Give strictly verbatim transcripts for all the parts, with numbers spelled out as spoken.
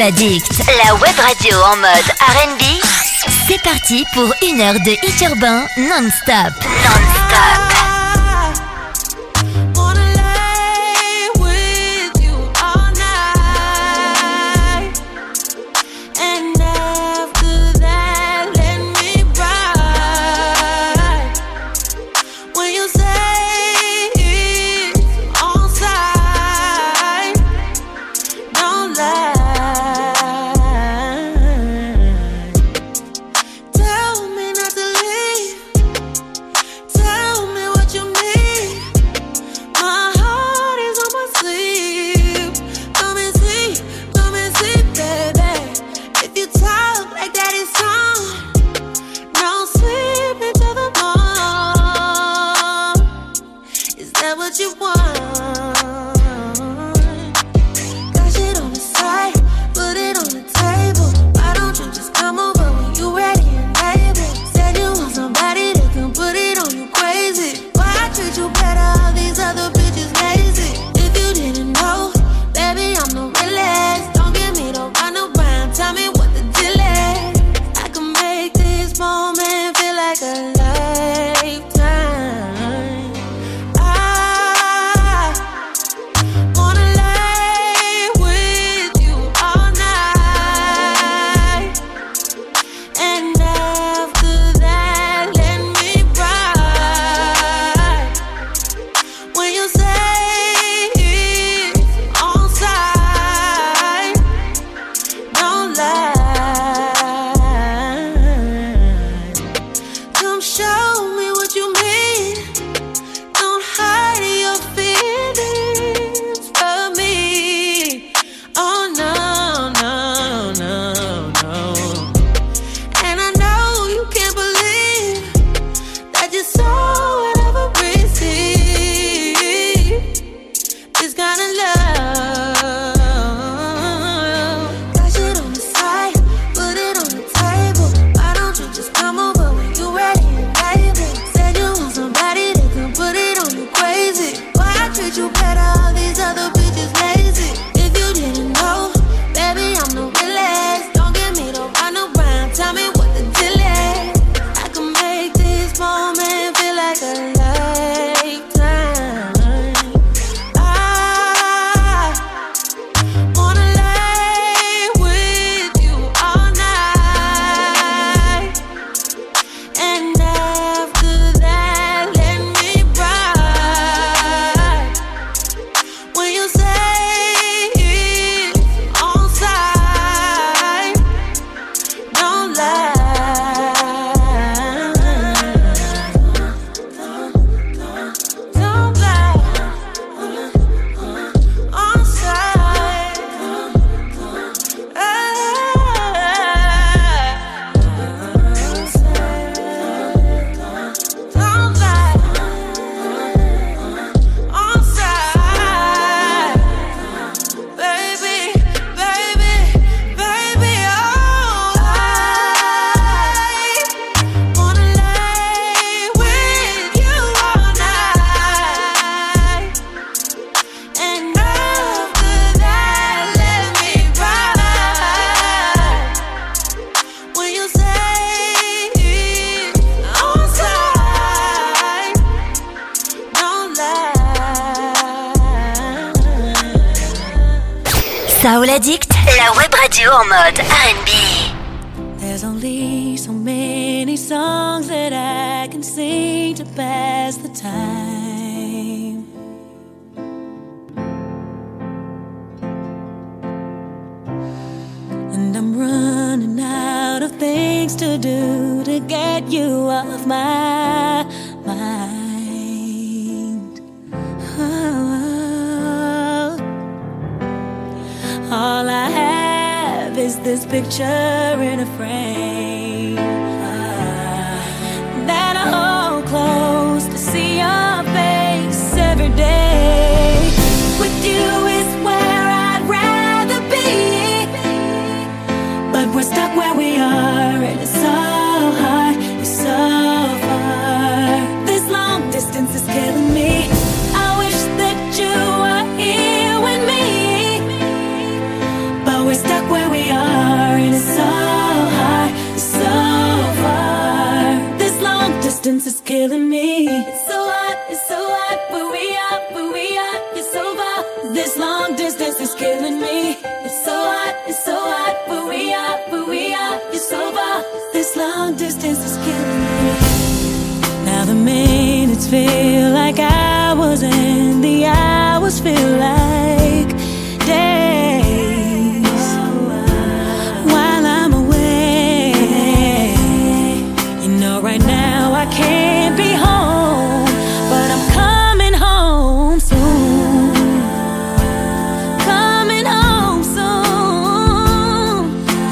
Addict, la web radio en mode R and B. C'est parti pour une heure de hit urbain non-stop. Non-stop. Soul Addict, la web radio en mode R and B. There's only so many songs that I can sing to pass the time. And I'm running out of things to do to get you off my mind. Oh. All I have is this picture in a frame uh, that I hold close to see your face every day. With you is where I'd rather be, but we're stuck where we are, and it's so hard, it's so far. This long distance is killing me. I wish that you were here with me, but we're stuck where we minutes feel like hours and the hours feel like days while I'm away. You know right now I can't be home, but I'm coming home soon. Coming home soon.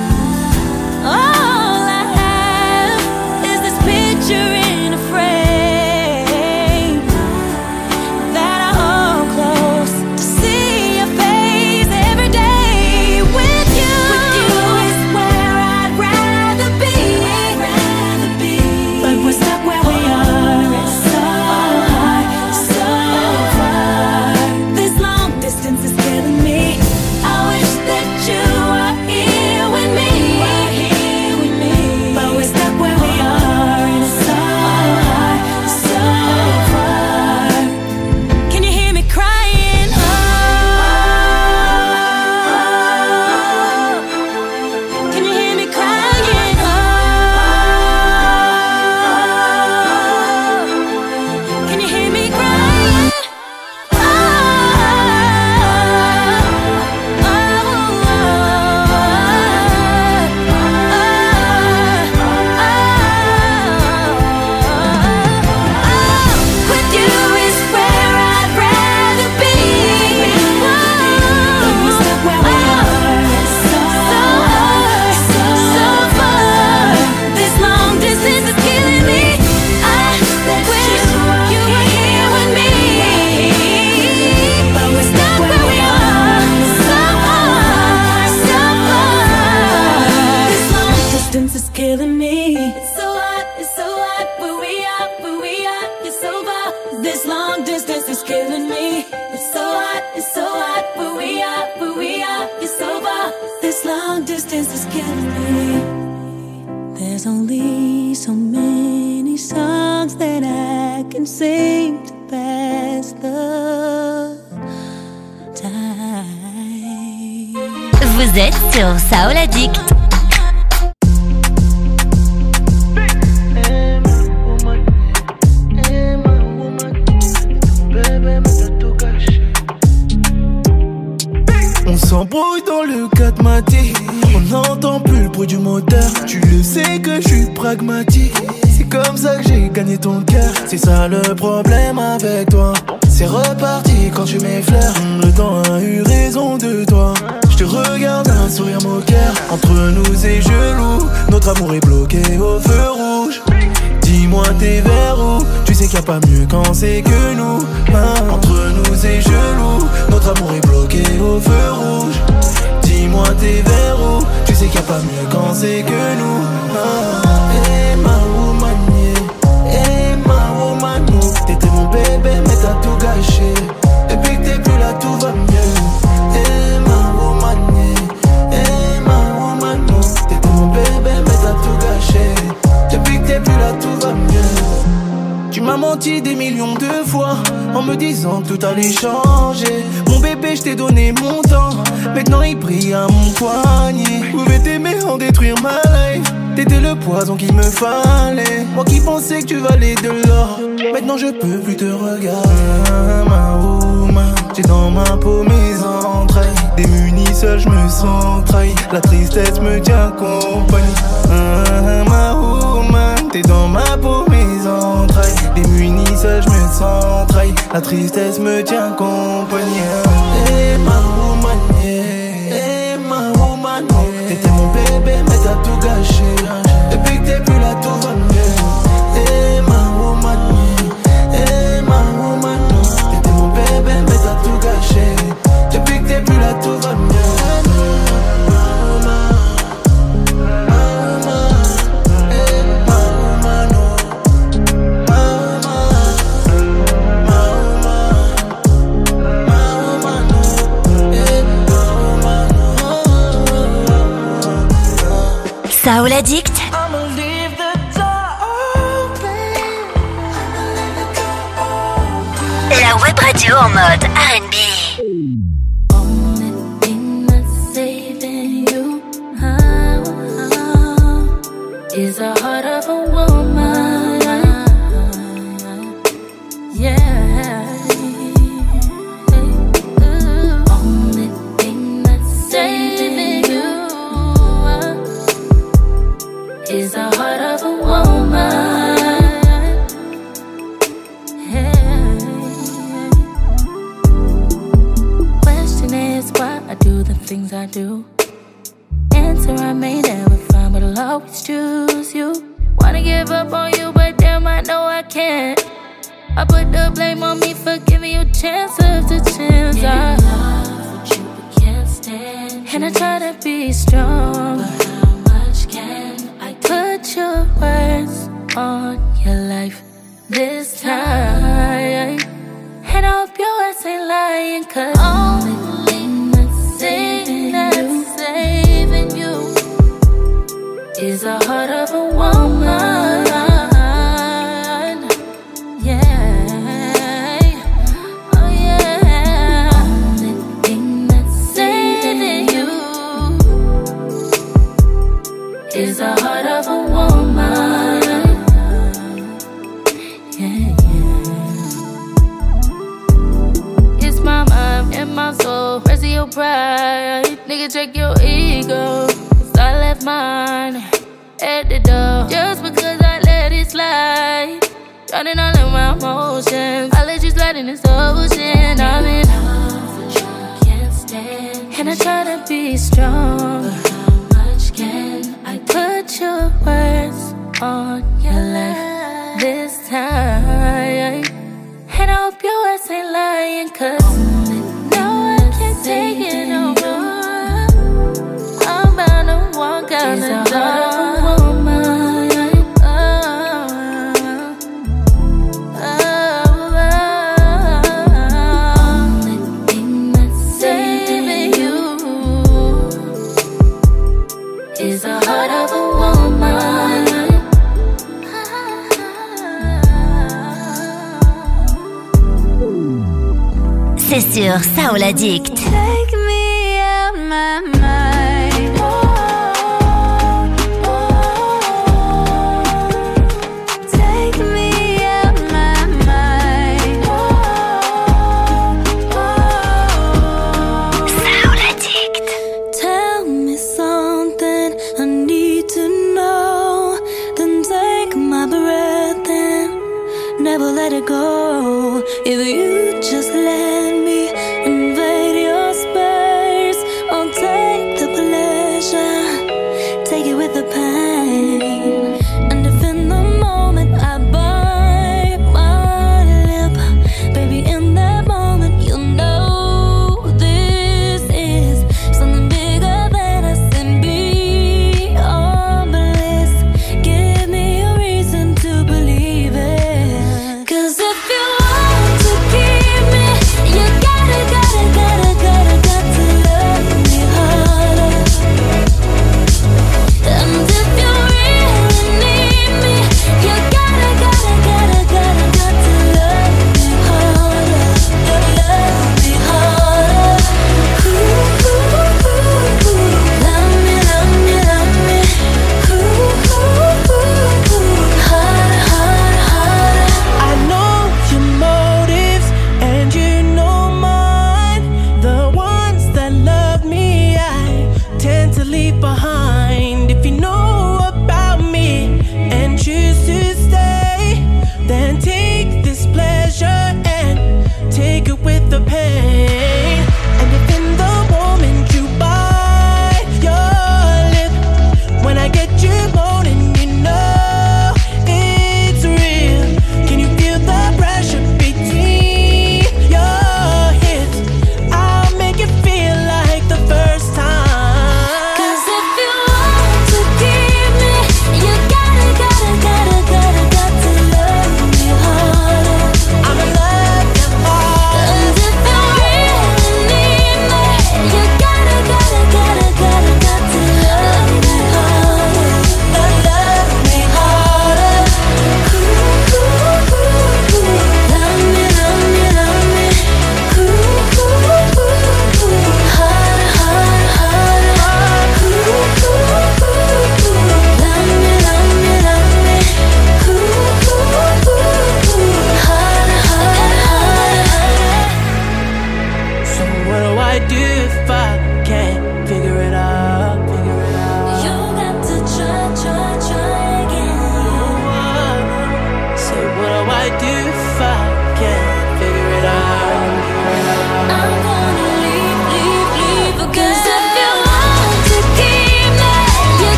All I have is this picture in a frame that I hold close to see your face every day. With you, with you is where I'd rather be. But we're stuck where we are. It's so hard, so far. This long distance is killing me. I wish that you were here with me. But we're stuck where we are, and it's so hard, so far. Can you hear me crying? Oh, can you hear me crying? Oh, can you hear me crying? Oh, with you is where I'd rather be. But we're stuck where we are. It's so hard, so far. This long distance is killing me. I wish you were here with me. But we're stuck where we are. So hard, so far. This long distance is killing me. It's so hot, it's so hot. Where we are, where we are, you're so far. This long distance is killing me. It's so hot, it's so hot. Where we are, where we are, you're so far. This long distance is killing me. There's only so many songs that I can sing to pass the time. Vous êtes sur Soul Addict. On s'embrouille dans le quatre matic. On n'entend plus le bruit du moteur. Tu le sais que je suis pragmatique. C'est comme ça que j'ai gagné ton cœur. C'est ça le problème avec toi. C'est reparti quand tu m'effleures. Le temps a eu raison de toi. Je te regarde un sourire moqueur. Entre nous c'est gelou. Notre amour est bloqué au feu rouge. Dis-moi t'es vers où? Tu sais qu'il n'y a pas mieux quand c'est que nous. Ah, entre nous c'est gelou. Notre amour est bloqué au feu rouge. Dis-moi t'es vers où? Tu sais qu'il n'y a pas mieux quand c'est que nous. Ah, hey, ma woman, yeah. Hey, ma woman, oh. T'étais mon bébé mais t'as tout gâché. Depuis que t'es plus là tout va mieux. Hey, ma woman, yeah. Hey, ma woman, oh. T'étais mon bébé mais t'as tout gâché. Depuis que t'es plus là tout va mieux. Tu m'as menti des millions de fois en me disant que tout allait changer. Mon bébé je t'ai donné mon temps. Maintenant il brille à mon poignet. Pouvais t'aimer en détruire ma life. T'étais le poison qu'il me fallait. Moi qui pensais que tu valais de l'or. Maintenant je peux plus te regarder. Ma woman, j'ai dans ma peau mes entrailles. Démuni seul je me sens trahi. La tristesse me tient compagnie. Ah, ma woman, t'es dans ma peau mes entrailles. Démuni seul je me sens trahi. La tristesse me tient compagnie. Hey ma woman, yeah. Hey ma woman, oh. T'étais mon bébé mais t'as tout gâché. Depuis que t'es plus là tout va mieux. Hey ma woman, yeah. Hey ma woman, oh. T'étais mon bébé mais t'as tout gâché. Depuis que t'es plus là tout va mieux. Soul Addict. La web radio en mode R and B. Is the heart of a woman. I do. Answer I may never find, but I'll always choose you. Wanna give up on you, but damn, I know I can't. I put the blame on me for giving you chance after chance. I love what you but can't stand. And I try to be strong, but how much can I put your words on your life this time? And I hope your ass ain't lying, cause only thing that's saving, that's saving you is the heart of a woman. Yeah, oh yeah. Only thing that's saving you is the heart of a woman. Yeah, yeah. It's my mind and my soul. Rest of your pride, nigga, check your ego. I left mine at the door just because I let it slide. Drowning all in my emotions, I let you slide in this ocean. I'm in love with you, I can't stand. And I try to be strong, but how much can I put your words on your life this time? And I hope your ass ain't lying, cause now I can't take it no more. Walk out the door, woman. Oh, oh, oh. Only thing that's saving you is the heart of a woman. C'est sur Soul Addict. Take me out my mind. Never let it go. If you just let me invade your space, I'll take the pleasure, take it with the pain. And if in the moment I bite my lip, baby, in that moment you'll know this is something bigger than us and beyond bliss. Give me a reason to believe it. Cause if you want to keep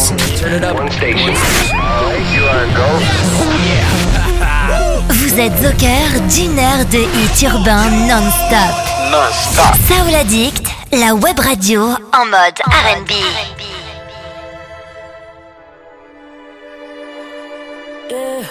Turn it up. One station. You are go. Vous êtes au cœur d'une heure de hits urbains non-stop. Non-stop. Soul Addict, la web radio en mode R and B. Yeah.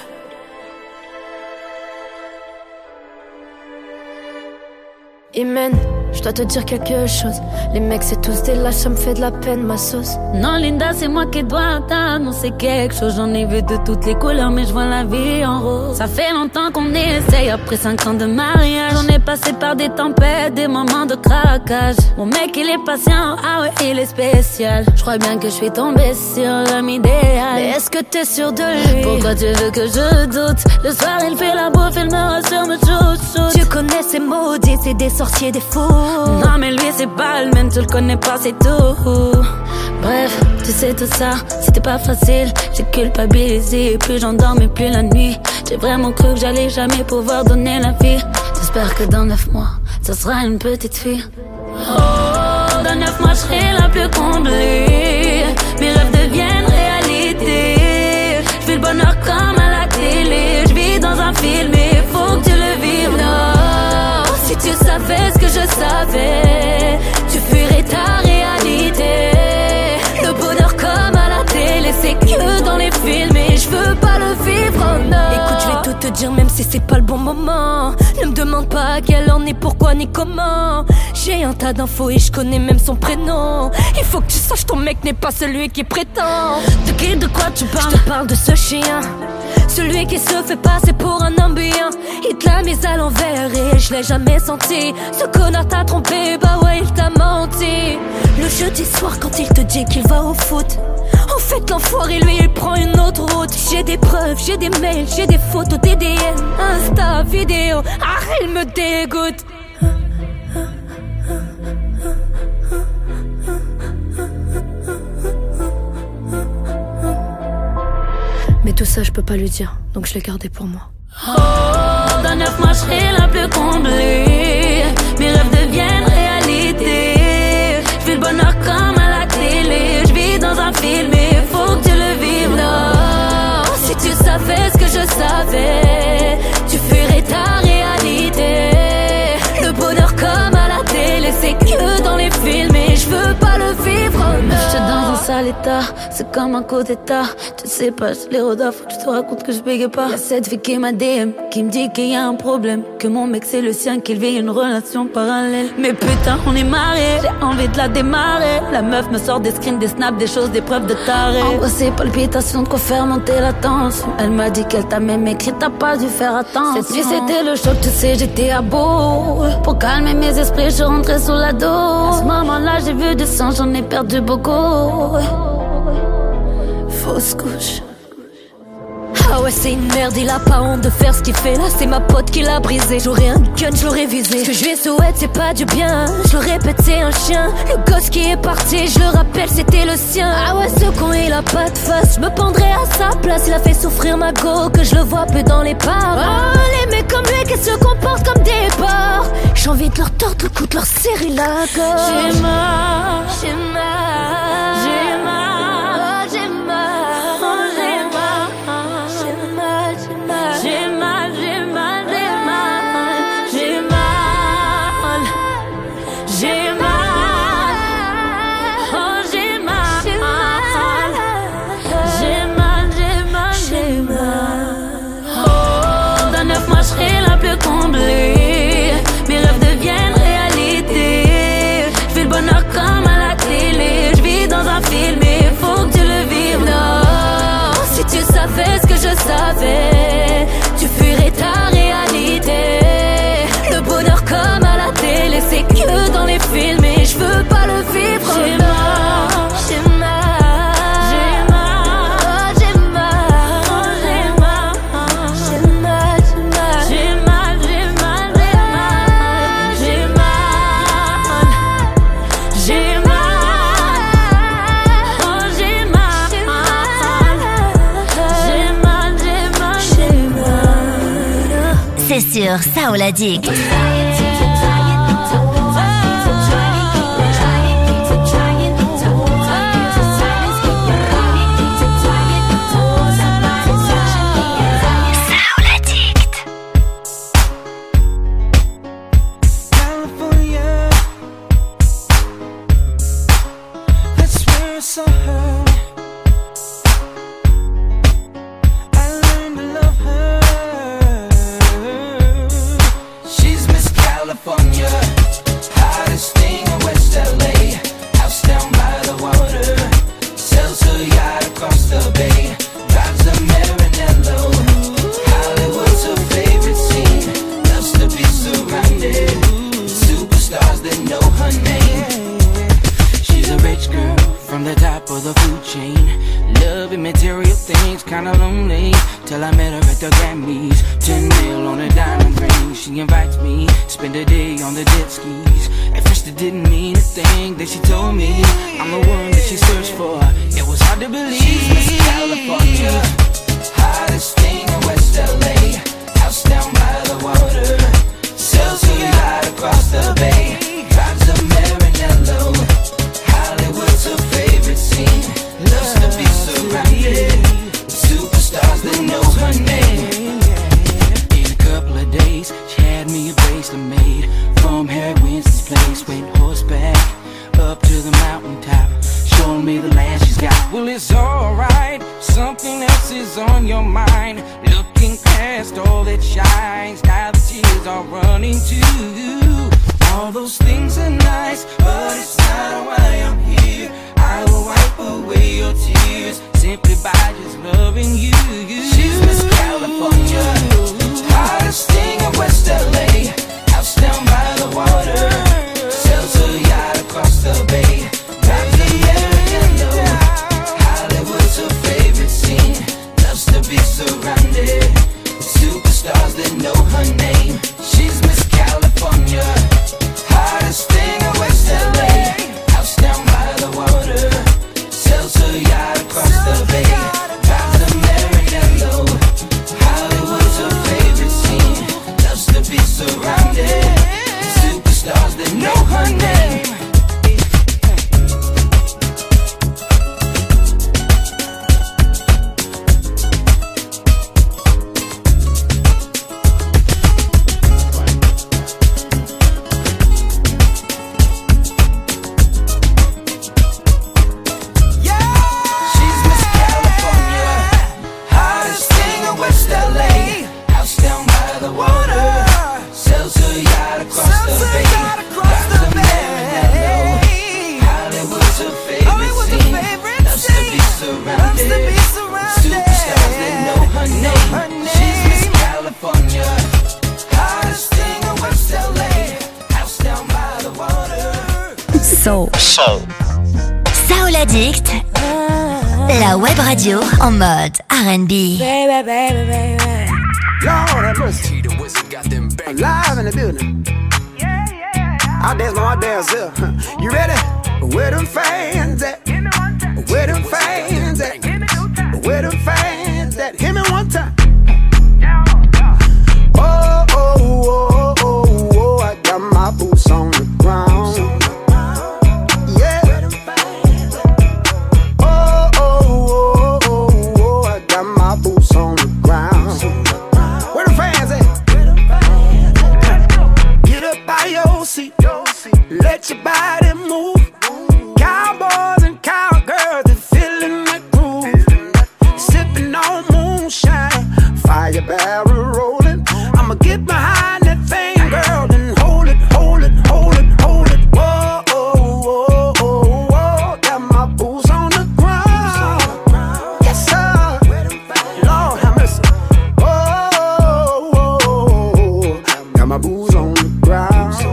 Imen, je dois te dire quelque chose. Les mecs c'est tous des lâches, ça me fait de la peine ma sauce. Non Linda, c'est moi qui dois t'annoncer quelque chose. J'en ai vu de toutes les couleurs mais je vois la vie en rose. Ça fait longtemps qu'on essaye, après cinq ans de mariage. On est passé par des tempêtes, des moments de craquage. Mon mec il est patient, ah ouais il est spécial. Je crois bien que je suis tombée sur l'homme idéal. Mais est-ce que t'es sûr de lui? Pourquoi tu veux que je doute? Le soir il fait la bouffe, il me rassure, me chouchoute. Tu connais ces maudits, c'est des sorciers, des fous. Non mais lui c'est pas le même, tu le connais pas c'est tout. Bref, tu sais tout ça, c'était pas facile. J'ai culpabilisé, plus j'endormais plus la nuit. J'ai vraiment cru que j'allais jamais pouvoir donner la vie. J'espère que dans neuf mois, ce sera une petite fille. Oh, dans neuf mois je serai la plus comblée. Mes rêves deviennent réalité. Je vis le bonheur comme à la télé. Je vis dans un film et faut que tu le vives. Non, si tu savais ce que je savais, tu fuirais ta réalité. Le bonheur comme à la télé, c'est que dans les films et je veux pas le vivre, oh non. Écoute, je vais tout te dire même si c'est pas le bon moment. Ne me demande pas à quelle heure, ni pourquoi, ni comment. J'ai un tas d'infos et je connais même son prénom. Il faut que tu saches, ton mec n'est pas celui qui prétend. De qui, de quoi tu parles? Je te parle de ce chien, celui qui se fait passer pour un homme bien. Il te l'a mise à l'envers et je l'ai jamais senti. Ce connard t'a trompé, bah ouais il t'a menti. Le jeudi soir quand il te dit qu'il va au foot, en fait l'enfoiré lui il prend une autre route. J'ai des preuves, j'ai des mails, j'ai des photos, des D M, Insta, vidéo. Ah il me dégoûte. Mais tout ça je peux pas lui dire, donc je l'ai gardé pour moi. Oh, dans neuf mois je serai la plus comblée. Mes rêves deviennent réalité. Je vis le bonheur comme à la télé. Je vis dans un film et faut que tu le vives. Non, si tu savais ce que je savais, tu fuirais ta réalité. Le bonheur comme à la télé, c'est que dans les films et je veux pas le vivre. Oh non. J'étais dans un sale état, c'est comme un coup d'état. Tu sais pas, je les rodaf, faut que je te raconte que je bégaye pas. Y'a cette fille qui m'a D M, qui me dit qu'il y a un problème, que mon mec c'est le sien, qu'il vit une relation parallèle. Mais putain, on est mariés, j'ai envie de la démarrer. La meuf me sort des screens, des snaps, des choses, des preuves de taré. Angoissée, palpitations, de quoi faire monter la tension. Elle m'a dit qu'elle t'a même écrit, t'as pas dû faire attention. Cette nuit c'était le choc, tu sais, j'étais à bout. Pour calmer mes esprits, je suis rentrée sous la dose. À ce moment-là, j'ai vu du sang, j'en ai perdu beaucoup. Fausse couche. Ah ouais c'est une merde, il a pas honte de faire ce qu'il fait là, c'est ma pote qui l'a brisé. J'aurais un gun, je l'aurais visé. Ce que je lui souhaite c'est pas du bien, je le répète c'est un chien. Le gosse qui est parti, je le rappelle c'était le sien. Ah ouais ce con il a pas de face, je me pendrais à sa place. Il a fait souffrir ma go, que je le vois plus dans les bars. Oh les mecs comme lui qui se comportent comme des porcs, j'ai envie de leur tordre le cou, de leur serrer la gorge. J'ai mal, j'ai mal, j'ai mal. J'ai mal, j'ai mal, j'ai mal, j'ai mal, j'ai mal, oh j'ai mal, j'ai mal, j'ai mal, j'ai mal. Oh, dans neuf mois je serai la plus comblée. Mes rêves deviennent réalité. Je vis le bonheur comme à la télé. Je vis dans un film et faut que tu le vives. Non, si tu savais ce que je savais, tu fuirais ta réalité. Le bonheur comme à la télé, c'est que dans les films et je veux pas le vivre. J'ai mal, j'ai mal, j'ai mal, j'ai mal, j'ai mal, j'ai mal, j'ai mal, j'ai mal, j'ai mal, j'ai mal, oh j'ai mal, j'ai mal, j'ai mal. C'est sur Soul Addict. first saw her, I learned to love her. She's Miss California, hottest thing in West L A. House down by the water, sells her yacht across the bay, drives a Maranello. Hollywood's her favorite scene, loves to be surrounded with superstars that know her name. She's a rich girl from the top of the food chain, loving material things, kinda lonely, till I met her at the Grammys. Ten mil on a diamond ring, she invites me, spend a day on the jet skis. At first it didn't mean a thing, then she told me I'm the one that she searched for. It was hard to believe. She's Miss California, hottest thing in West L A. House down by the water, sells her yacht across the bay, drives a Maranello. Hollywood's her favorite scene, loves to be surrounded with superstars that know her name. In a couple of days, she had me a bracelet made from Harry Winston's place. Went horseback up to the mountaintop, showing me the land she's got. Well, it's alright, something else is on your mind. Looking past all that shines, now the tears are running too. All those things are nice, but it's not why I'm here. I will wipe away your tears simply by just loving you. She's Miss California, hottest thing in West L A. House down by the water, sells her yacht across the bay, drives a Maranello. Hollywood's her favorite scene, loves to be surrounded with superstars that know her name. She's Miss California, hottest thing in West L A. House down by the water, sells her yacht across the bay, drives a Maranello. Hollywood's her favorite scene, loves to be surrounded with superstars that know her name. Soul. Soul. Soul Addict, la web radio en mode R and B. Baby, baby, baby. Lord have mercy. I'm live in the building. I dance on my dance up. You ready? Where them fans at? Where them fans at? Where them fans at? Hit me one time. Oh, oh, oh, oh, oh, I got my boots on the ground. Let your body move. Cowboys and cowgirls, they're feeling the groove. Sipping on moonshine, fire barrel rolling. I'ma get behind that thing, girl, and hold it, hold it, hold it, hold it. Whoa, oh, oh, oh, oh. Got my boots on the ground. Yes, sir. Lord have mercy. Oh, oh, oh, oh. Got my boots on the ground.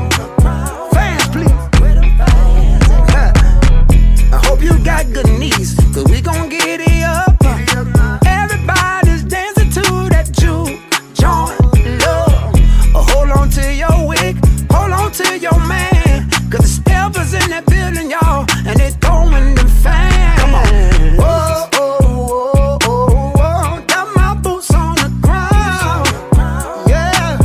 Got good knees, cause we gon' get it up. Everybody's dancing to that juke joint love. Hold on to your wig, hold on to your man, cause the steppers in that building, y'all, and they throwing them fans. Come on. Whoa, oh, oh, oh, oh. Got my boots on the ground. Yeah.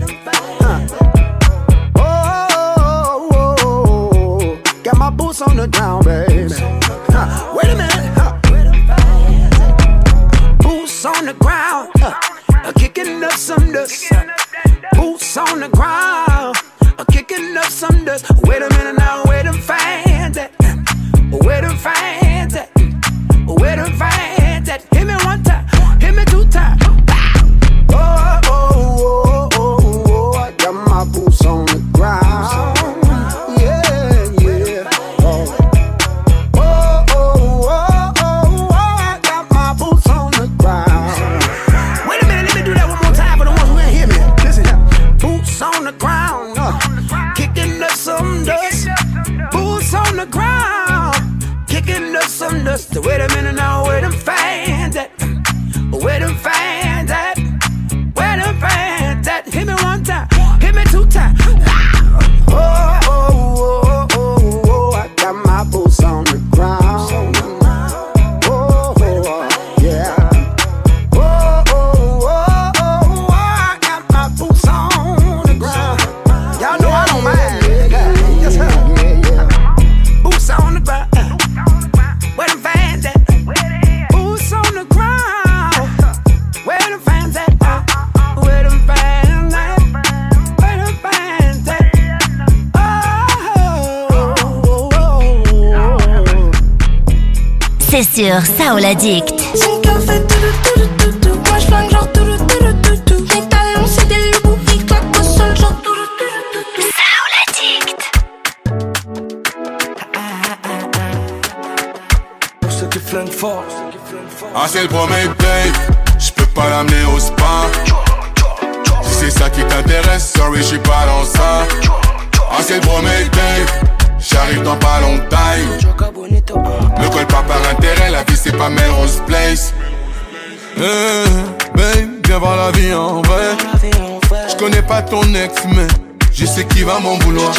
Huh. Oh, oh, oh, oh. Got my boots on the ground, baby. Huh. Wait a minute, huh. Boots on the ground, uh, kicking up some dust. Boots on the ground, uh, kicking up some dust. Wait a minute now, where them fans at? Where them fans c'est sur Soul Addict. Son cœur fait tout tout tout tout tout. Moi je flingue genre tout tout tout tout. Mes talons c'est des loups, ils claquent au sol genre tout tout tout tout. Soul Addict. Pour ceux qui flinguent fort. Ah c'est le premier date, j'peux pas l'amener au spa. Si c'est ça qui t'intéresse, sorry j'suis pas dans ça. Ah c'est le premier date, j'arrive dans pas longtemps. Ne colle pas par intérêt, la vie c'est pas Melrose Place. Hey, babe, viens voir la vie en vrai. J'connais pas ton ex mais je sais qui va m'en vouloir.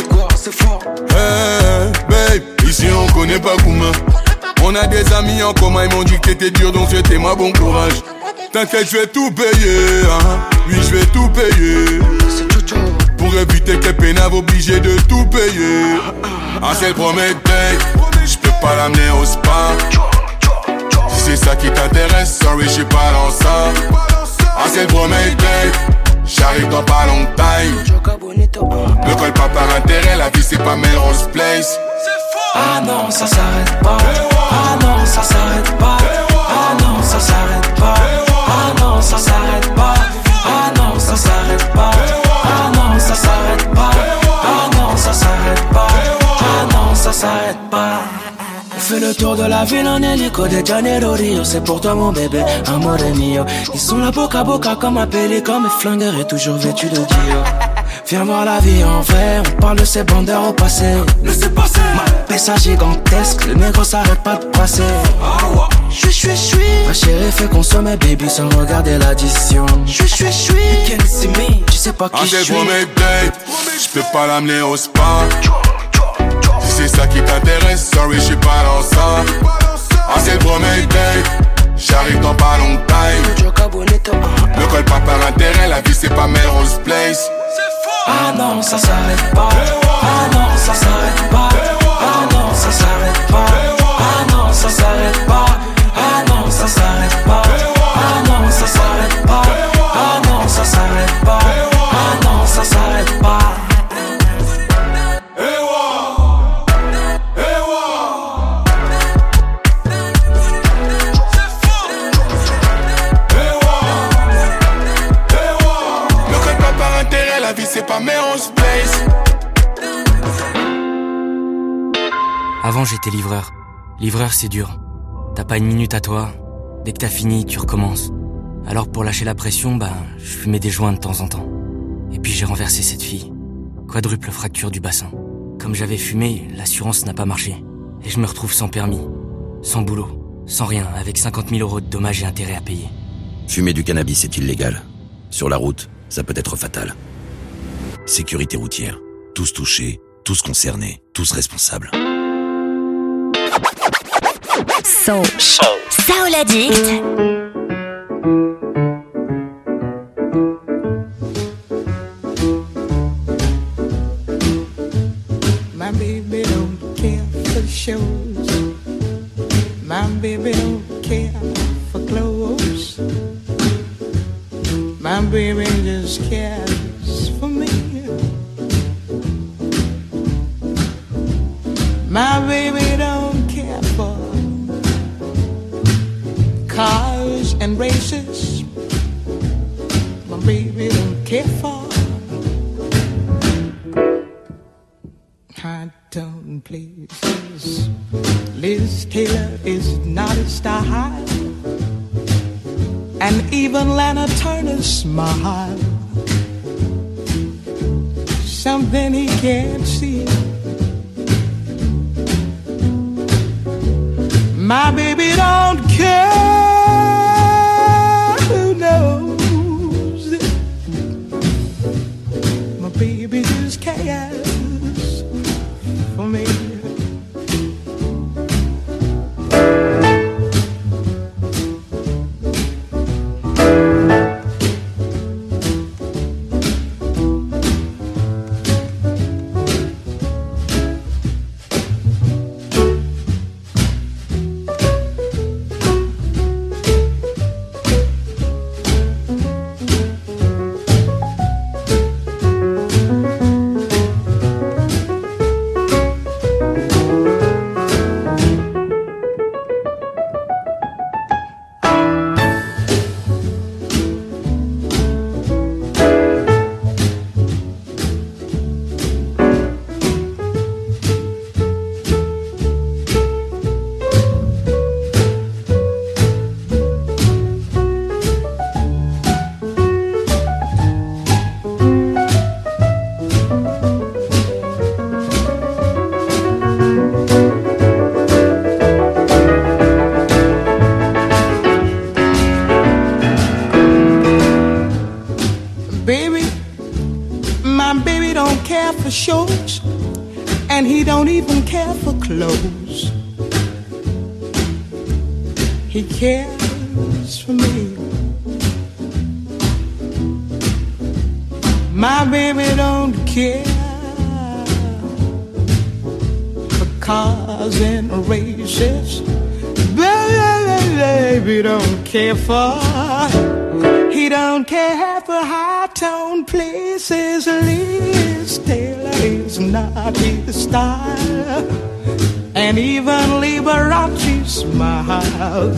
Hey, babe, ici on connaît pas Gouma. On a des amis en commun, ils m'ont dit que t'étais dur, donc souhaitez-moi bon courage. T'inquiète, je vais tout payer, hein. Oui, je vais tout payer. Pour éviter que pénave obligé de tout payer. Ah, c'est le premier date, je peux pas l'amener au spa. Si c'est ça qui t'intéresse, sorry, je suis pas dans ça. Ah, c'est le premier date, j'arrive dans pas longtemps. Ne colle pas par intérêt, la vie c'est pas Melrose Place. Ah non, ça s'arrête pas. Ah non, ça s'arrête pas. Ah non, ça s'arrête pas. Ah non, ça s'arrête pas. Ah non, ça s'arrête pas. Ah non, ça s'arrête pas. Ah non, ça s'arrête pas. Ah non, ça s'arrête pas. On fait le tour de la ville en hélico de Janeiro Rio. C'est pour toi mon bébé, amore mio. Ils sont là boca à boca comme un pélican. Mes flingueurs est toujours vêtu de Dio. Viens voir la vie en vrai, on parle de ces bandeurs au passé. Laissez passer. Ma pessa gigantesque, le négro s'arrête pas de passer. J'suis, j'suis, j'suis. Ma chérie fait consommer baby sans regarder l'addition. J'suis, j'suis, j'suis. Tu sais pas qui j'suis. Ah c'est le premier date, j'peux pas l'amener au spa. Si c'est ça qui t'intéresse, sorry j'suis pas dans ça. Ah c'est le premier date, j'arrive dans pas longtemps. Ne colle pas par intérêt, la vie c'est pas Melrose Place. Ah non, ça s'arrête pas. Ah non, ça s'arrête pas. Ah non, ça s'arrête pas. Ah non, ça s'arrête pas. Ah non, ça s'arrête pas. Ah non, ça s'arrête pas. Ah non, ça s'arrête pas. Ah non, ça s'arrête pas. La vie c'est pas Melrose Place. Avant j'étais livreur. Livreur c'est dur. T'as pas une minute à toi. Dès que t'as fini, tu recommences. Alors pour lâcher la pression, bah, je fumais des joints de temps en temps. Et puis j'ai renversé cette fille. Quadruple fracture du bassin. Comme j'avais fumé, l'assurance n'a pas marché. Et je me retrouve sans permis, sans boulot, sans rien, avec cinquante mille euros de dommages et intérêts à payer. Fumer du cannabis est illégal. Sur la route, ça peut être fatal. Sécurité routière. Tous touchés, tous concernés, tous responsables. Soul. Soul Addict. My baby don't care for shows. My baby don't care for clothes. My baby just cares for me. My baby don't care for cars and races. My baby don't care for high-tone places. Liz Taylor is not a style, and even Lana Turner's smile, something he can't see. My baby don't care who knows it. My baby just cares for me. knows he cares for me. My baby don't care for cars and races. Baby, baby don't care for. He don't care for high-tone places. Liz Taylor is not his style, and even Liberace smile.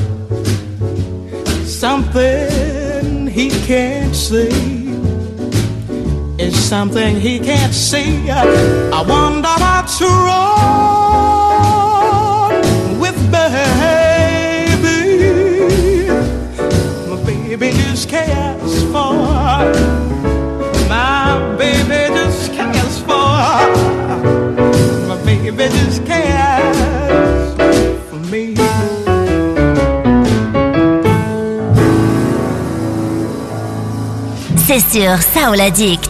Something he can't see is something he can't see. I wonder what's wrong with baby. My baby just cares for. My baby just cares for. My baby just cares for me. C'est sur Soul Addict.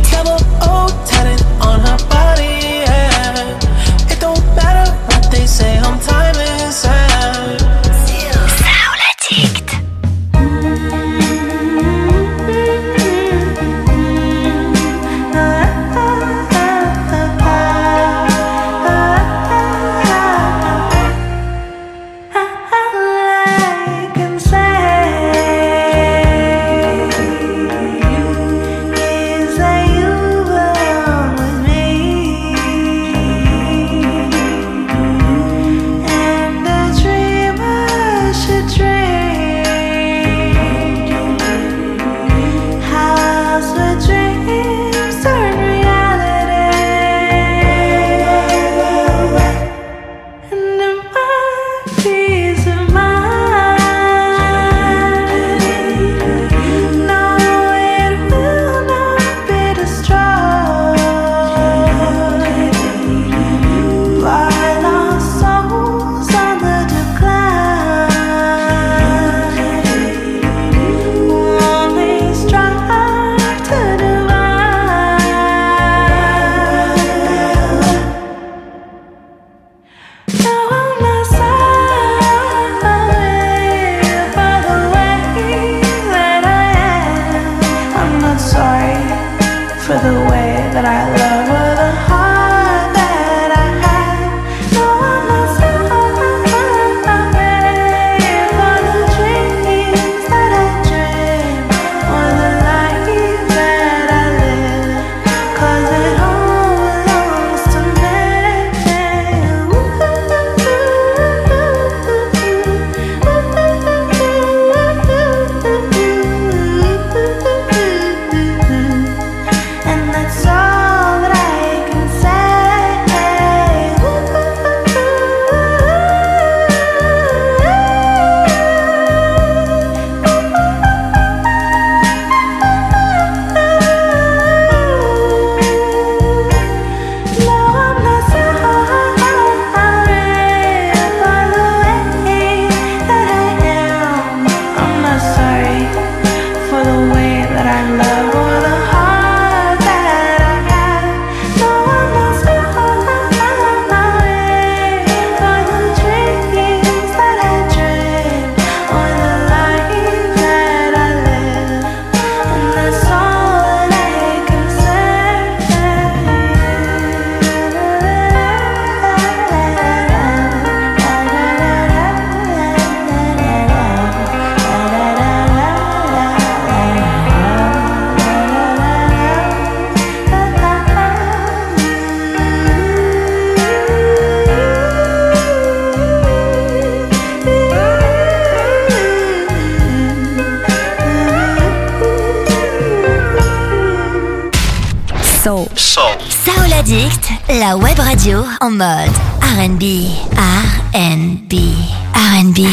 Soul Addict, la web radio en mode R and B, R and B, R and B.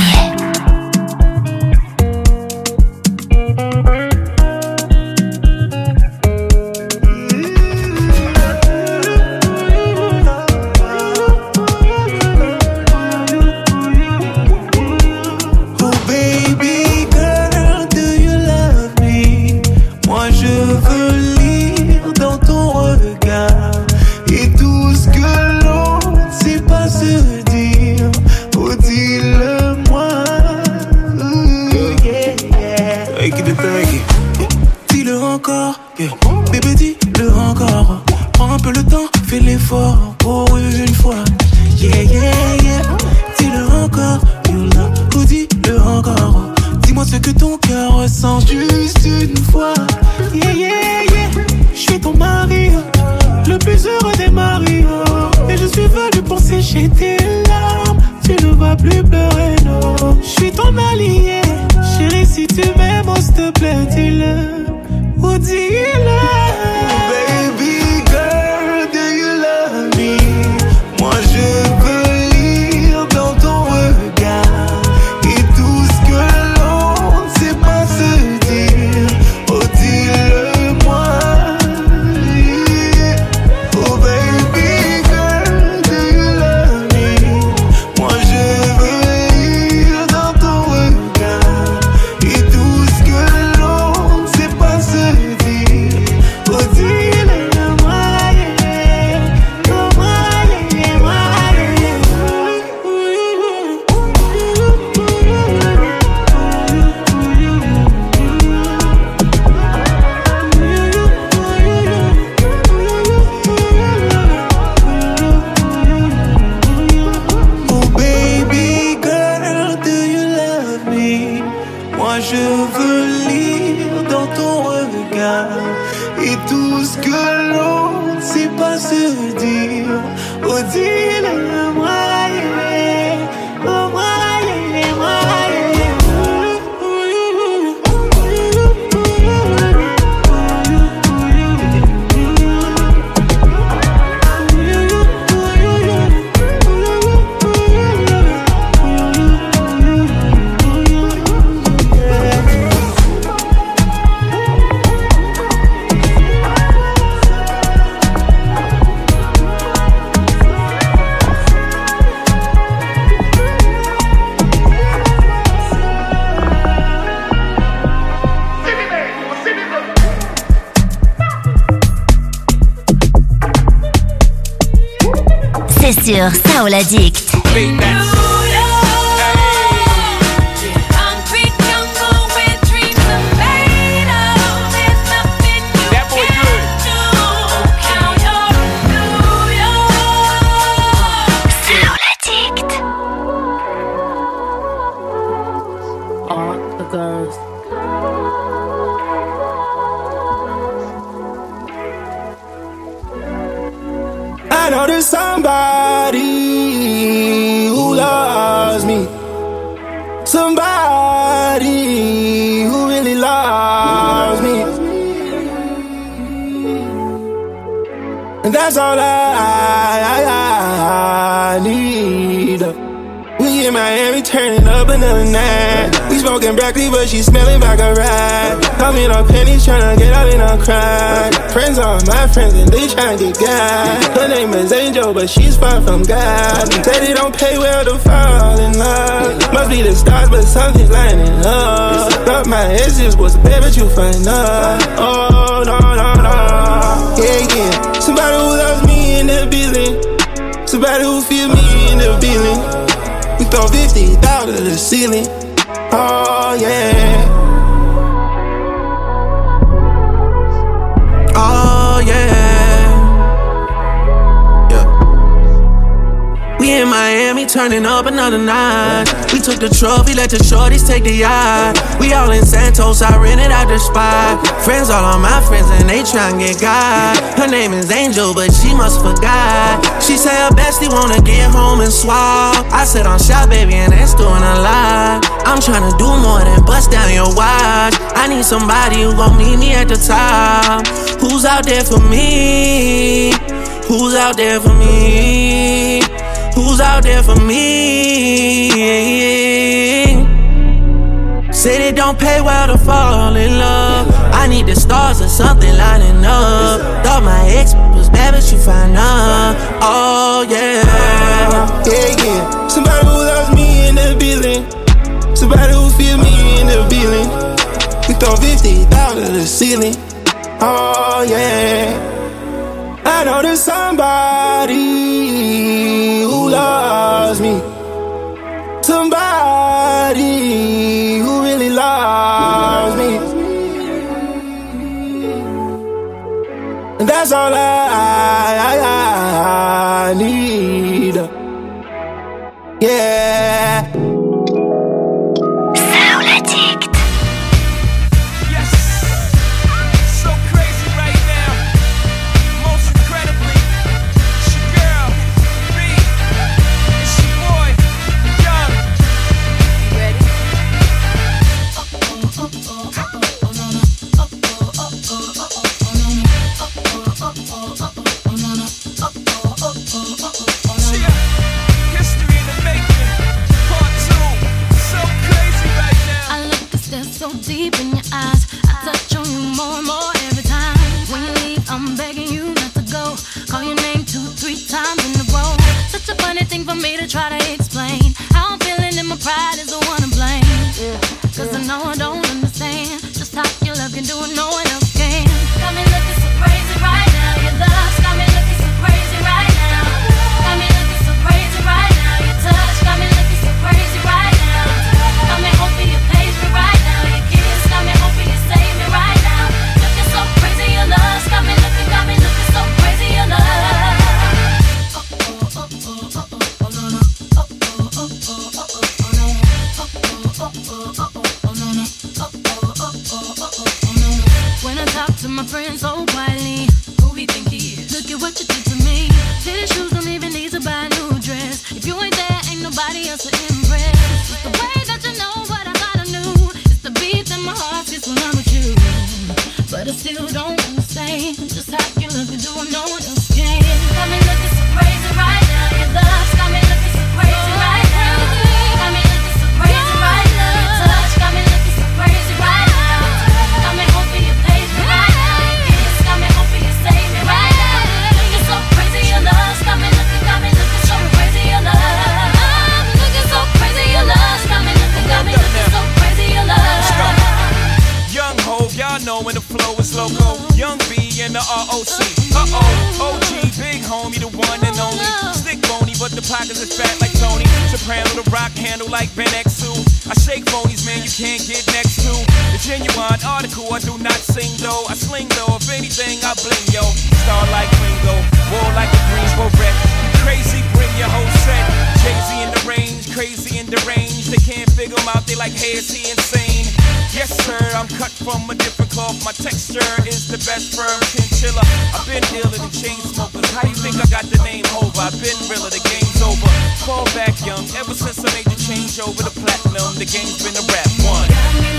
Et tout ce que l'on ne sait pas se dire. plus pleurer, non. Je suis ton allié, chérie, si tu m'aimes, oh, s'il te plaît, dis-le. Oh, dis-le. Oh, baby girl, do you love me? Moi, je veux lire dans ton regard et tout ce que l'on ne sait pas se dire. Oh, dis-le-moi. Oh, baby girl, do you love me? Moi, je veux lire dans ton regard et tout ce que l'on ne sait pas se dire. Oh, dis-le-moi, yeah. Oh, moi, yeah, moi, oh, baby girl, do you love me? Moi, je veux lire dans ton regard et tout ce que l'on ne sait pas se dire. Oh, dis-le-moi, yeah. Oh, moi, yeah, moi, C'est sur Soul Addict. I know there's somebody who loves me. Somebody who really loves me. And that's all I, I, I need. We in Miami turning up another night. We smoking broccoli but she smelling like a ride. I'm in her panties tryna get out in her cry. Friends are my friends and they tryna get God. Her name is Angel but she's far from God. Said it don't pay well to fall in love. Must be the stars but something's lining up. Thought my exes was bad but you find up. Oh no no no. Yeah yeah. Somebody who loves me in the building. Somebody who feel me in the building. We throw fifty thousand to the ceiling. Oh yeah. Oh yeah. Yeah. We in Miami turning up another night. We took the trophy, let the shorties take the yacht. We all in Santos, I rented out the spot. Friends, all of my friends, and they tryna get God. Her name is Angel, but she must forgot. She say her bestie wanna get home and swap. I said I'm shy, baby, and that's doing a lot. I'm tryna do more than bust down your watch. I need somebody who gon' meet me at the top. Who's out there for me? Who's out there for me? Who's out there for me? Said it don't pay well to fall in love. I need the stars or something lining up. Thought my ex was bad but you find out. Oh yeah. Yeah yeah. Somebody who loves me in the building. Somebody who feel me in the building. We throw fifty thousand to the ceiling. Oh yeah. I know there's somebody who loves me. Somebody who really loves me. And that's all I, I, I need. Yeah. Soul Addict. Yes. So crazy right now. Most incredibly. It's your girl, B. It's your boy, Young. deep in your eyes. I touch on you more and more every time. When you leave, I'm begging you not to go. Call your name two, three times in a row. Such a funny thing for me to try to explain. How I'm feeling and my pride is the one to blame. Cause I know I don't understand just how your love can do it, no one else can. Got me looking so crazy right now. Your love's got me looking so crazy right now. Got me looking so crazy right now. Your touch got me looking so crazy right now. Got me hoping you page me right now. Your kiss got me hoping you save me right now. Looking so crazy, your love's got me looking, got me looking so crazy, your love. When I talk to my friends so quietly, who we think he is? Look at what you did to me. Tennis shoes don't even need to buy a new dress. If you ain't there, ain't nobody else to impress. It's the way that you know what I thought I knew. It's the beat that my heart gets when I'm with you. But I still don't understand just how you look and do what no one else can. Got me looking so crazy right now. Your love's got me looking so crazy right now. Got me looking so crazy right now. Your touch got me looking so crazy right now. Got me hoping you page me right now. Your kiss got me hoping you save me right now. Looking so crazy, your love's got me looking, got me looking so crazy, your love. I'm looking so crazy, your love's got me looking, got me looking so crazy, your love. Young Hov, y'all know when the flow is loco. Young B and the R O C. Uh-oh, O G, big homie, the one and only. Stick bony, but the pockets is fat like Tony. Soprano, the rock handle like Ben X two. I shake phonies, man, you can't get next to. The genuine article, I do not sing though. I sling though, if anything, I bling, yo. Star like Ringo, war like a Greensboro wreck. Crazy, bring your whole set. Jay-Z in the range, crazy in the range. They can't figure him out, they like, hey, is he insane? Yes, sir, I'm cut from a different cloth. My texture is the best firm chinchilla. I've been dealer than chain smokers. How you think I got the name over? I've been realer, the game's over. Fall back young, ever since I made the change over to platinum, the game's been a rap one. Got me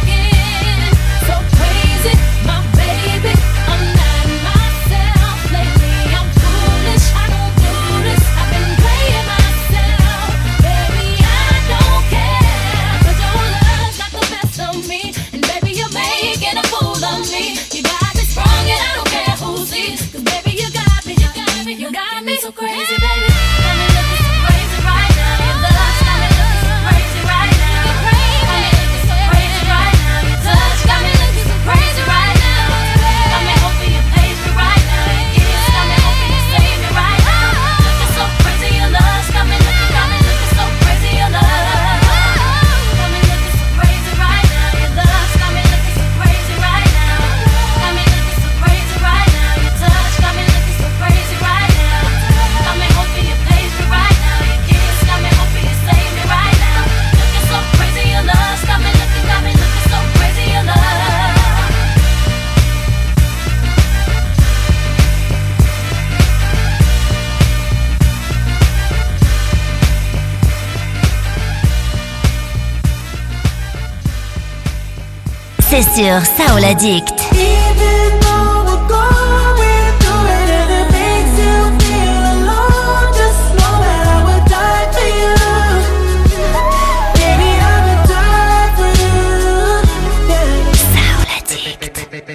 looking so crazy, my baby. I'm not myself lately. I'm foolish, I don't do this. I've been playing myself, baby. I don't care, 'cause your love's got the best of me, and baby you're making a fool of me. You got me sprung, and I don't care who sees, 'cause baby you got me, you got me, you got me so crazy, baby. Got me looking so crazy right now. Your love's got me looking so crazy right now. Got me looking so crazy right now. Your touch got me looking so crazy right now. Got me hoping you page me right now. Your kiss got me hoping you save me right now. Looking so crazy, your love's got me looking, got me looking so crazy, your love. Got me looking so crazy right now. Your love's got me looking so crazy right now. Got me looking so crazy right now. Your touch got me looking so crazy right now. Got me hoping you page me right now. Your kiss got me hoping you save me right now. Looking so crazy, your love's got me looking, got me looking so crazy, your love. C'est sur Soul Addict. Even though we're going through it and it makes you feel alone, just know that I would die for you. Baby, I would die for you. Soul Addict.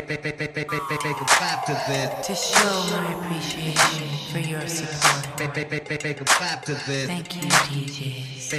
To show my appreciation for your support. Thank you, D Js.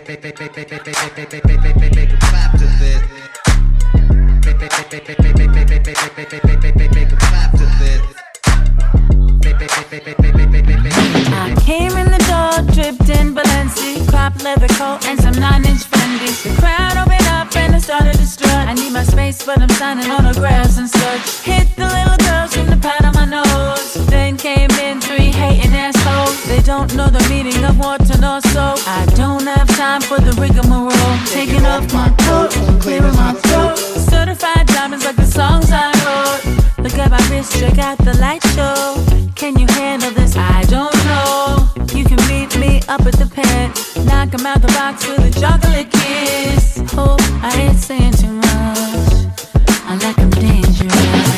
I came in the door, dripped in Balenci, crop leather coat and some nine-inch Fendis. The crowd opened up and I started to strut. I need my space, but I'm signing autographs and such. Hit the little girls from the pat on my nose. Then came in three hating assholes. They don't know the meaning of water nor soap. I don't have time for the rigmarole. Taking off my coat, clearing my throat. Certified diamonds like the songs I wrote. Look at my wrist, check out the light show. Can you handle this? I don't know. You can meet me up at the pen. Knock 'em out the box with a chocolate kiss. Oh, I ain't saying too much. I like 'em dangerous.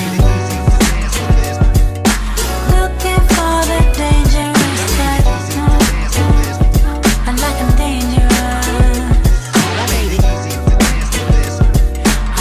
Looking for the dangerous touch. I like 'em dangerous.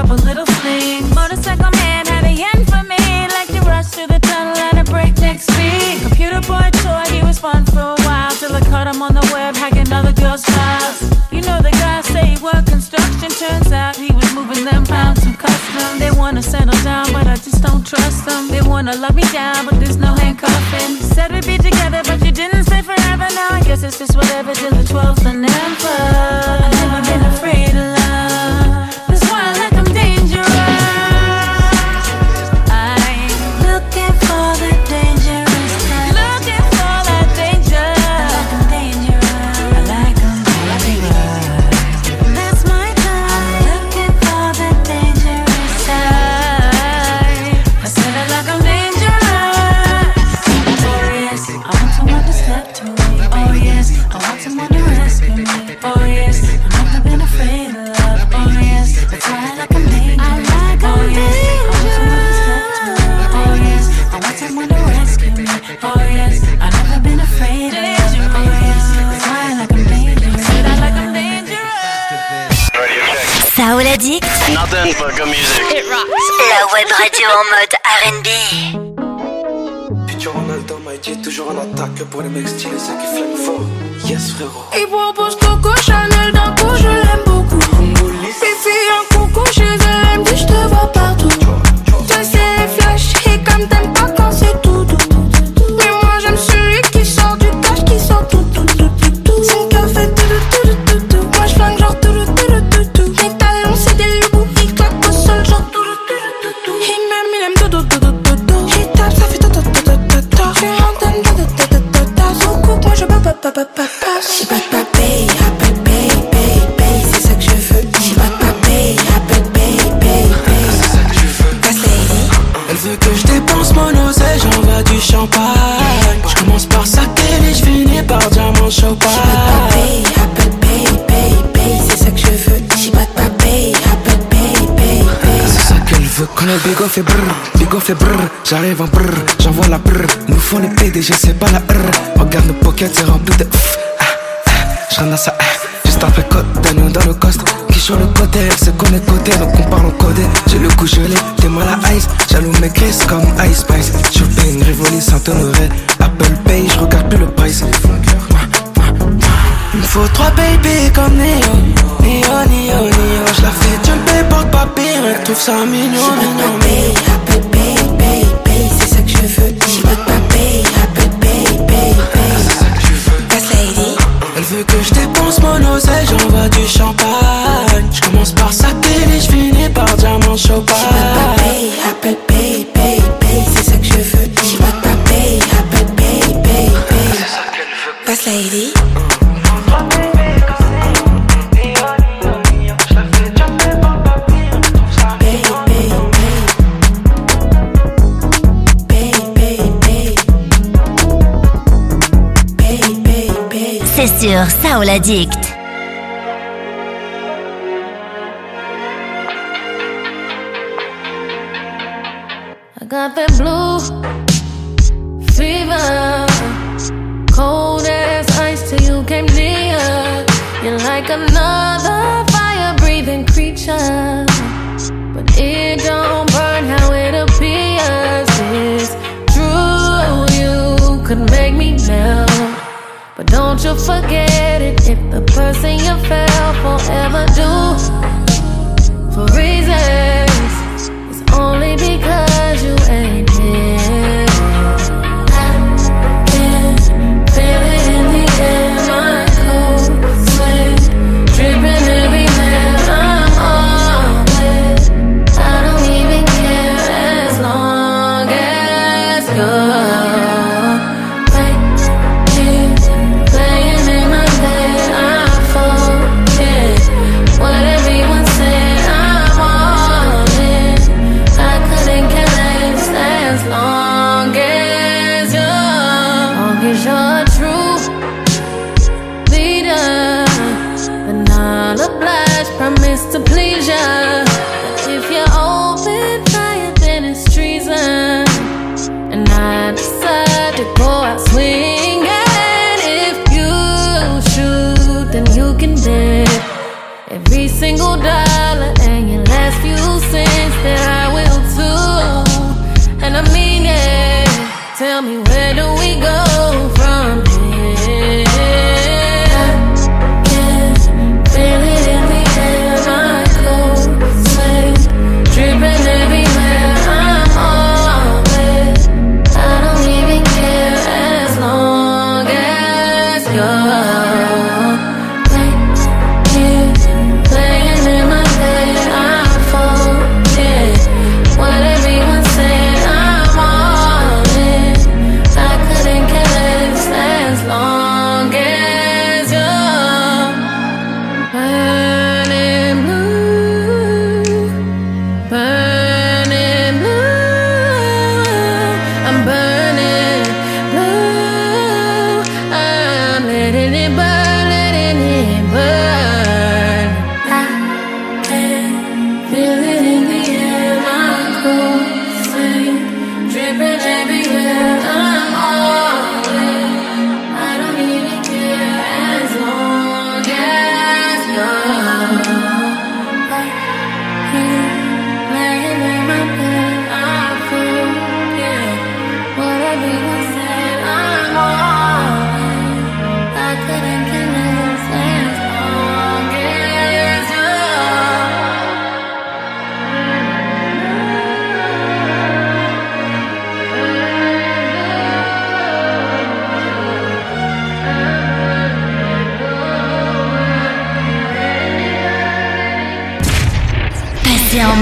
up a little sleep. Motorcycle man had a yen for me, like to rush through the tunnel at a breakneck speed. Computer boy thought he was fun for a while, till I caught him on the web hacking other girls' files. You know the guys say he worked construction, turns out he was moving them pounds from custom. They wanna settle down, but I just don't trust them. They wanna lock me down, but there's no handcuffing. Said we'd be together, but you didn't stay forever. Now I guess it's just whatever till the twelfth and never. I've never been afraid of love. That's why I like I'm dangerous. I'm looking for the dangerous type. Looking for that danger. I like I'm dangerous. I like I'm dangerous. That's my type. Looking for the dangerous type. I said I like I'm dangerous. Oh yes, I want someone to step to me. Oh yes, I want someone to rescue me. Oh yes, I've never been afraid of love. Oh yes, that's why I like I'm dangerous. I like I'm dangerous. Oh yes, I want someone to rescue me. Oh yes, I've never been afraid of love. Oh yes, that's why I like I'm dangerous. Said I like I'm dangerous. Saoul Addict. Nothing but good music. It rocks. La web radio en mode R and B. Futur Ronaldo m'a dit toujours en attaque pour les mecs stylés, ceux qui flinguent fort. Yes frérot. Il propose Coco Chanel d'un coup, je l'aime beaucoup. Fifi un coucou chez elle, elle me dit je te vois partout. Je sais flash et comme t'aimes pas quand c'est tout, tout, tout, tout. Mais moi j'aime celui qui sort du cash, qui sort tout, tout, tout, tout, tout. Son café tout, tout, tout, tout, tout. Moi je flingue genre tout, tout, tout, tout, tout. Mes talons c'est des loups, ils claquent au sol genre tout, tout, tout, tout, tout. Il m'aime, il aime tout, tout, tout, tout, tout. Il tape, ça fait tout, tout, tout, tout, tout, tout. Je suis en train de tout, tout, tout, tout, tout. Son coupe, moi je peux pas, pas, pas, pas, pas. J'ai pas de papé, appelle pay, pay, pay, c'est ça que je veux. J'ai pas de papé, appelle pay, pay, pay, c'est ça que je veux. Casse lady. Elle veut que je dépense mon oseille, j'envoie du champagne. Je commence par saquer et je finis par diamant champagne. J'ai pas de papé, appelle pay, pay, pay, c'est ça que je veux. J'ai pas de papé, appelle pay, pay, pay. C'est ça qu'elle veut. Quand le bigo fait brrr, bigo fait brrr, j'arrive en brrr, j'envoie la brrr. Nous font les P D G, c'est pas la R. Regarde nos pockets, c'est rempli de pff. J'rentre à ça, juste après côte d'agneau dans le coste. Qui sur le côté, elle se connaît côté, donc on parle en codé. J'ai le cou gelé, t'es mal à ice. Jaloux mes crises comme Ice Spice. Shopping, Rivoli, Saint-Honoré. Apple Pay, j'regarde plus le price. Il me faut trois baby comme Neo. Neo, Neo, Neo. J'la fais jumper, porte papier, elle trouve ça mignon, mignon. Pay, appelle pay, pay, pay, c'est ça que je veux. J'ai pas de papé, appelle pay, pay, pay. C'est ça que je veux. Casse lady. Elle veut que je dépense mon oseille, j'envoie du champagne. Je commence par saquer et je finis par diamant champagne. J'ai pas de papé, appelle pay, pay, pay, c'est ça que je veux. J'ai pas de papé, appelle pay, pay, pay. C'est ça qu'elle veut. Casse lady. C'est sur Saoul Addict. I got that blue fever, cold as ice till you came near. You're like another fire-breathing creature, but it don't burn how it appears. It's true, you could make me melt. But don't you forget it, if the person you fell for ever do, for reasons, it's only because you ain't here. I can feel it in the air, my cold sweat dripping everywhere. I'm all wet, I don't even care as long as you're what everyone said. I'm all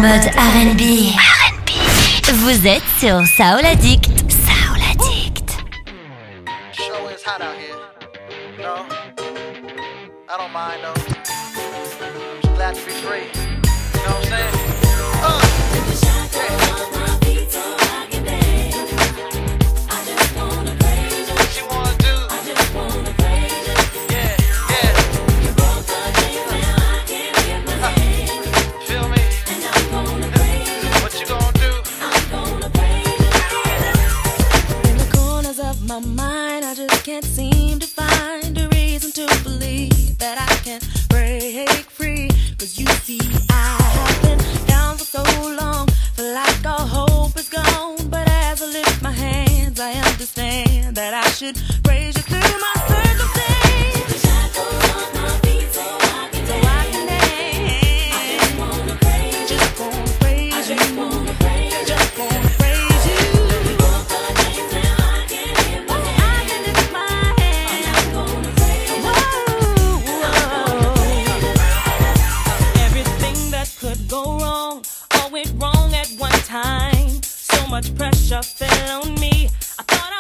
mode R and B. R and B. Vous êtes sur Soul Addict. Soul Addict. Show is hot out here. No, I don't mind though. Just glad to be free. You know what I'm saying? Uh. My mind, I just can't seem to find a reason to believe that I can break free. Cause you see, I have been down for so long, feel like all hope is gone. But as I lift my hands, I understand that I should praise you through my circumstance. Shackles on my feet so I can so I can dance. I just wanna praise you. Just wanna praise you. I just wanna praise you. Just wanna praise you. Go wrong, all went wrong at one time. So much pressure fell on me. I thought